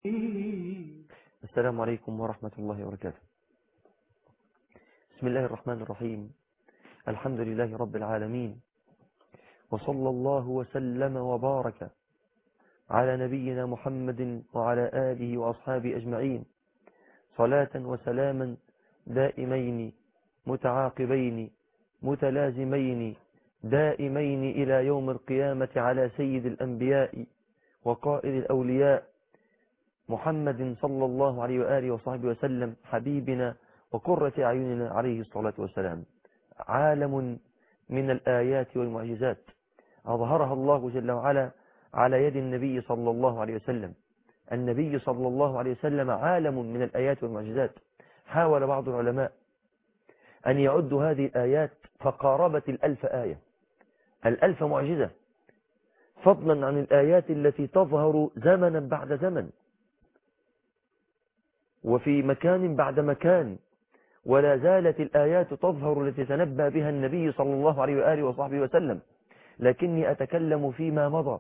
السلام عليكم ورحمة الله وبركاته. بسم الله الرحمن الرحيم. الحمد لله رب العالمين، وصلى الله وسلم وبارك على نبينا محمد وعلى آله وأصحابه أجمعين، صلاة وسلاما دائمين متعاقبين متلازمين دائمين إلى يوم القيامة على سيد الأنبياء وقائد الأولياء محمد صلى الله عليه وآله وصحبه وسلم، حبيبنا وقرة أعيننا عليه الصلاة والسلام. عالم من الآيات والمعجزات أظهرها الله جل وعلا على يد النبي صلى الله عليه وسلم. النبي صلى الله عليه وسلم عالم من الآيات والمعجزات. حاول بعض العلماء أن يعدوا هذه الآيات فقاربت 1000 آية، 1000 معجزة، فضلا عن الآيات التي تظهر زمنا بعد زمن وفي مكان بعد مكان، ولا زالت الآيات تظهر التي تنبأ بها النبي صلى الله عليه وآله وصحبه وسلم. لكني أتكلم فيما مضى،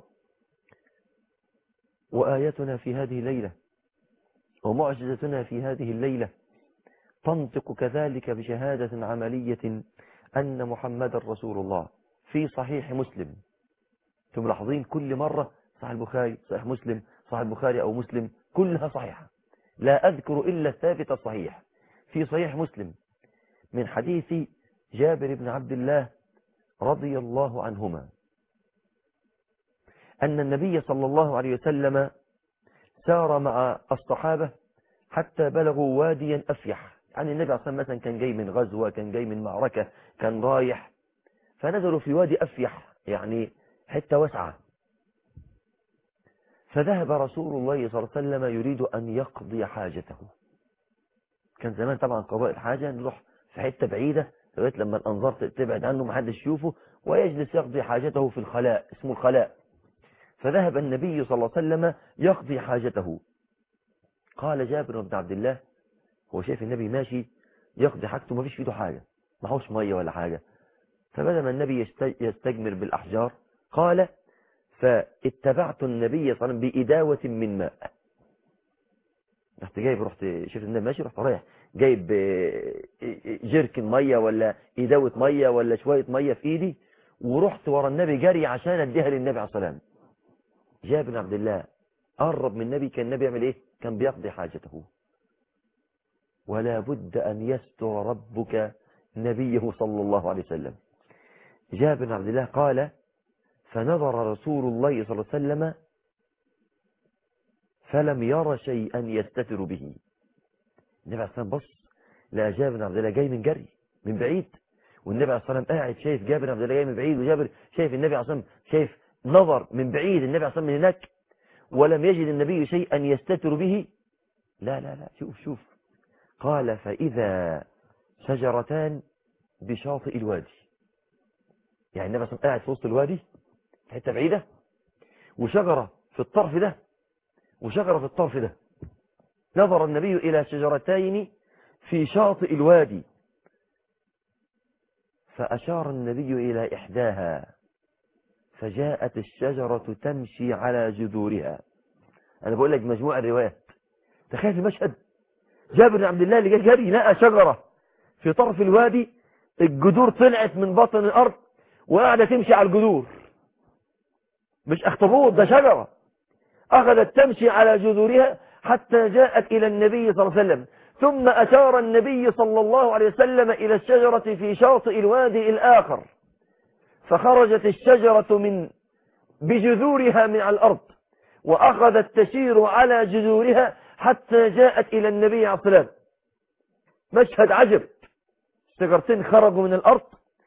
وآيتنا في هذه الليلة ومعجزتنا في هذه الليلة تنطق كذلك بشهادة عملية أن محمد رسول الله. في صحيح مسلم، ثم ملاحظين كل مرة صحيح البخاري صحيح مسلم صحيح البخاري أو مسلم كلها صحيحة، لا أذكر إلا الثابت الصحيح. في صحيح مسلم من حديث جابر بن عبد الله رضي الله عنهما أن النبي صلى الله عليه وسلم سار مع الصحابة حتى بلغوا واديا أفيح. يعني النبي صلى الله عليه وسلم مثلا كان جاي من غزوة، كان جاي من معركة، كان رايح، فنزلوا في وادي أفيح، يعني حتة واسعة. فذهب رسول الله صلى الله عليه وسلم يريد أن يقضي حاجته. كان زمان طبعا قضاء الحاجة نروح في حتة بعيدة لغاية لما الأنظار تبعد عنه محدش يشوفه، ويجلس يقضي حاجته في الخلاء، اسمه الخلاء. فذهب النبي صلى الله عليه وسلم يقضي حاجته. قال جابر بن عبد الله، هو شايف النبي ماشي يقضي حاجته ما فيش في ايده حاجة، ما هوش مية ولا حاجة. فبدأ ما النبي يستجمر بالأحجار، قال فاتبعت النبي صلى الله عليه وسلم بإداوة من ماء. رحت شفت النبي ماشي، رحت رايح جايب جيركن مية ولا إداوة مية ولا شوية مية في إيدي، ورحت ورا النبي جري عشان اديها للنبي عليه الصلاة والسلام. جابر بن عبد الله قرب من النبي، كان النبي يعمل ايه؟ كان بيقضي حاجته. ولا بد أن يستر ربك نبيه صلى الله عليه وسلم. جابر بن عبد الله قال فنظر رسول الله صلى الله عليه وسلم فلم ير شيئا يستتر به. النبي عليه الصلاة والسلام بص لقى جابر بن عبد الله جاي من جري من بعيد، والنبي عليه الصلاة والسلام قاعد شايف جابر بن عبد الله جاي من بعيد، وجابر شايف النبي عليه الصلاة والسلام، شايف نظر من بعيد النبي عليه الصلاة والسلام من هناك، ولم يجد النبي شيئا يستتر به. لا لا لا، شوف قال فإذا شجرتان بشاطئ الوادي. يعني النبي صلى الله عليه وسلم قاعد في وسط الوادي في حته بعيده، وشجره في الطرف ده وشجره في الطرف ده. نظر النبي إلى شجرتين في شاطئ الوادي، فأشار النبي إلى إحداها فجاءت الشجرة تمشي على جذورها. أنا بقول لك مجموعة الروايات. تخيل المشهد، جابر بن عبد الله اللي جري لقى شجرة في طرف الوادي، الجذور طلعت من بطن الأرض وقاعدة تمشي على الجذور، مش أخطبوط، ده شجرة أخذت تمشي على جذورها حتى جاءت إلى النبي صلى الله عليه وسلم. ثم أشار النبي صلى الله عليه وسلم إلى الشجرة في شاطئ الوادي الآخر، فخرجت الشجرة بجذورها من على الأرض، وأخذت تسير على جذورها حتى جاءت إلى النبي عليه الصلاة والسلام. مشهد عجب، شجرتين خرجوا من الأرض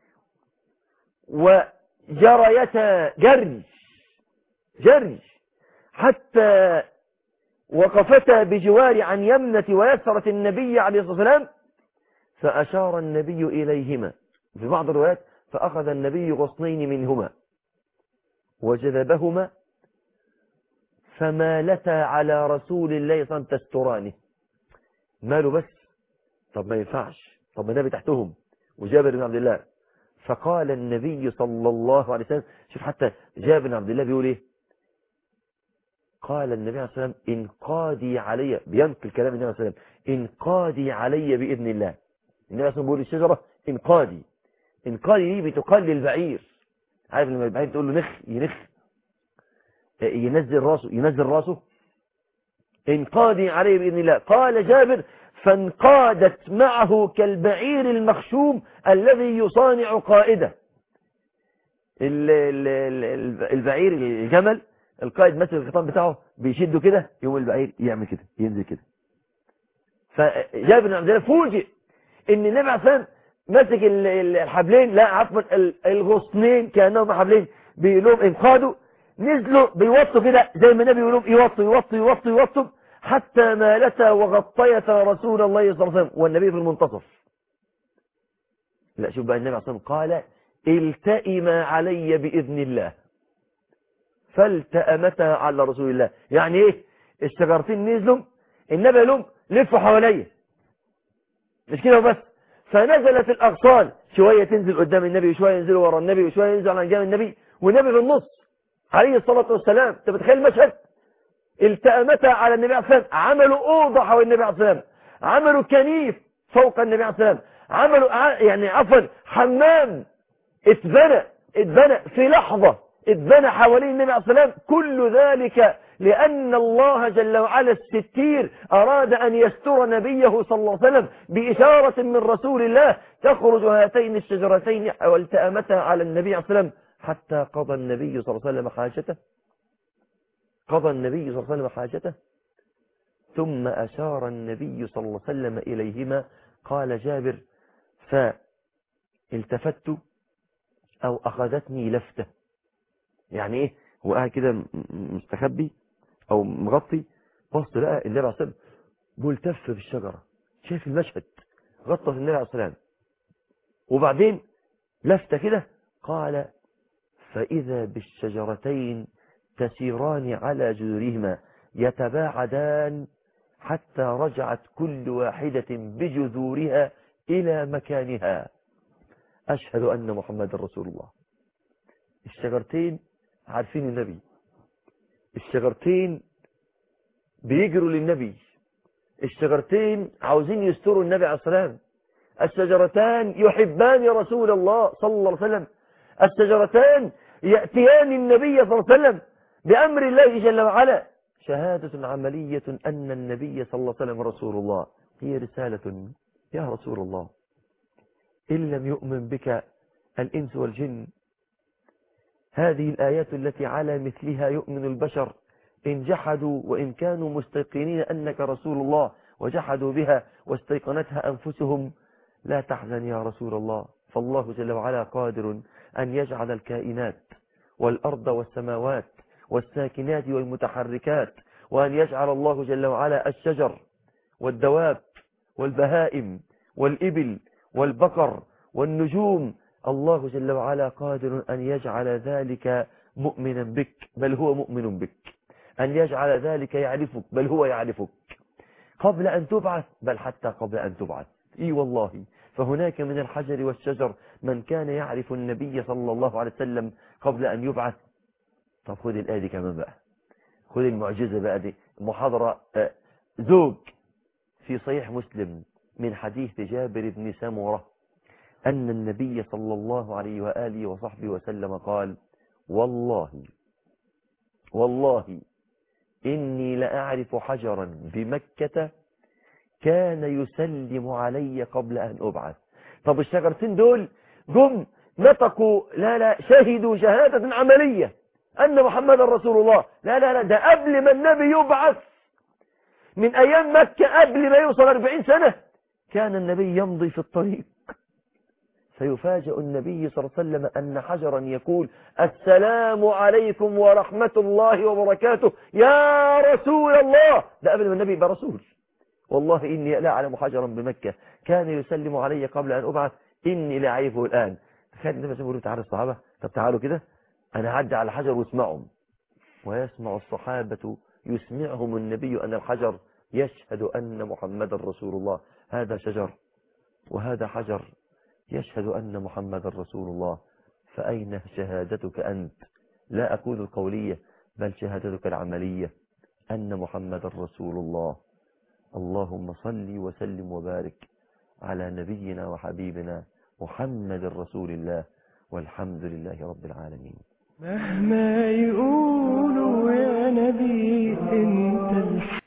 وجريتا جري حتى وقفتا بجوار عن يمنة ويسرة النبي عليه الصلاة والسلام، فأشار النبي إليهما. في بعض الروايات فأخذ النبي غصنين منهما وجذبهما فمالتا على رسول الله صلى الله عليه وسلم تسترانه. ماله بس، طب ما ينفعش، طب ما النبي تحتهم وجابر بن عبد الله. فقال النبي صلى الله عليه وسلم، شوف حتى جابر بن عبد الله بيقول ايه، قال النبي عليه الصلاة والسلام انقادي علي، بينقل كلام النبي عليه الصلاة والسلام، انقادي علي بإذن الله. النبي عليه الصلاة والسلام بيقول للشجرة انقادي. انقادي دي بتقال للبعير، عارف لما البعير تقول له نخ ينخ، ينزل راسه. انقادي علي بإذن الله. قال جابر فانقادت معه كالبعير المخشوم الذي يصانع قائده. البعير الجمل القائد ماسك الخطام بتاعه بيشده كده، يوم البعير يعمل كده ينزل كده. فجابر بن عبد الله فوجئ ان النبي عليه الصلاه والسلام ماسك الحبلين، لا عفوا الغصنين كانهم حبلين، بيقول لهم انقادوا، نزلوا بيوطوا كده زي ما النبي يقول لهم يوطوا حتى مالتا وغطيتا رسول الله صلى الله عليه وسلم والنبي في المنتصف. لا شوف بقى النبي عليه الصلاه والسلام قال التئما علي بإذن الله، فالتأمتا على رسول الله. يعني ايه؟ الشجرتين نزلوا، النبي لهم لفوا حواليا، مش كده وبس، فنزلت الأغصان، شوية تنزل قدام النبي وشوية ينزل ورا النبي وشوية ينزل عن جانب النبي والنبي في النص عليه الصلاة والسلام. انت متخيل المشهد؟ التأمتا على النبي عليه الصلاة والسلام، عملوا أوضة حول النبي عليه الصلاة والسلام، عملوا كنيف فوق النبي عليه الصلاة والسلام، عملوا يعني عفوا حمام اتبنى في لحظة، اتبنى حوالين النبي عليه الصلاة والسلام. كل ذلك لأن الله جل وعلا الستير أراد أن يستر نبيه صلى الله عليه وسلم بإشارة من رسول الله. تخرج هاتين الشجرتين والتأمتا على النبي عليه الصلاة والسلام حتى قضى النبي صلى الله عليه وسلم حاجته. قضى النبي صلى الله عليه وسلم حاجته ثم أشار النبي صلى الله عليه وسلم إليهما. قال جابر فالتفت أو أخذتني لفتة. يعني إيه؟ هو قاعد كده مستخبي أو مغطي، بص لقى النبي عليه الصلاة والسلام ملتف في الشجرة، شايف المشهد، غطى في النبي عليه الصلاة والسلام، وبعدين لفتة كده. قال فإذا بالشجرتين تسيران على جذورهما يتباعدان حتى رجعت كل واحدة بجذورها إلى مكانها. أشهد أن محمد رسول الله. الشجرتين عارفين النبي، الشجرتين بيجروا للنبي، الشجرتين عاوزين يستروا النبي عليه الصلاة والسلام، الشجرتان يحبان رسول الله صلى الله عليه وسلم، الشجرتان يأتيان النبي صلى الله عليه وسلم بأمر الله جل وعلا. شهادة عملية أن النبي صلى الله عليه وسلم رسول الله. هي رسالة يا رسول الله، إن لم يؤمن بك الإنس والجن، هذه الآيات التي على مثلها يؤمن البشر، إن جحدوا وإن كانوا مستيقنين أنك رسول الله وجحدوا بها واستيقنتها أنفسهم، لا تحزن يا رسول الله، فالله جل وعلا قادر أن يجعل الكائنات والأرض والسماوات والساكنات والمتحركات، وأن يجعل الله جل وعلا الشجر والدواب والبهائم والإبل والبقر والنجوم، الله جل وعلا قادر أن يجعل ذلك مؤمنا بك بل هو مؤمن بك، أن يجعل ذلك يعرفك بل هو يعرفك، قبل أن تبعث بل حتى قبل أن تبعث. إي والله، فهناك من الحجر والشجر من كان يعرف النبي صلى الله عليه وسلم قبل أن يبعث. طب خذ الآية دي كمان بقى، خذ المعجزة بقى دي، محاضرة زوج في صحيح مسلم من حديث جابر بن سمرة أن النبي صلى الله عليه وآله وصحبه وسلم قال والله إني لأعرف حجرا بمكة كان يسلم علي قبل أن أبعث. طب الشجرتين دول جم نطقوا، لا شهدوا شهادة عملية أن محمد رسول الله، لا ده قبل ما النبي يبعث من أيام مكة، قبل ما يوصل 40 سنة كان النبي يمضي في الطريق فيفاجأ النبي صلى الله عليه وسلم أن حجرا يقول السلام عليكم ورحمة الله وبركاته يا رسول الله. ده قبل ما النبي يبقى رسول. والله إني لا أعلم حجرا بمكة كان يسلم علي قبل أن أبعث إني لا أعرفه الآن. تخيل النبي صلى الله عليه وسلم تعالى الصحابة، طب تعالوا كده أنا هعدي على حجر واسمعهم، ويسمع الصحابة يسمعهم النبي أن الحجر يشهد أن محمد رسول الله. هذا شجر وهذا حجر يشهد أن محمد رسول الله، فأين شهادتك أنت؟ لا أقول القولية بل شهادتك العملية. أن محمد رسول الله. اللهم صل وسلم وبارك على نبينا وحبيبنا محمد رسول الله، والحمد لله رب العالمين. مهما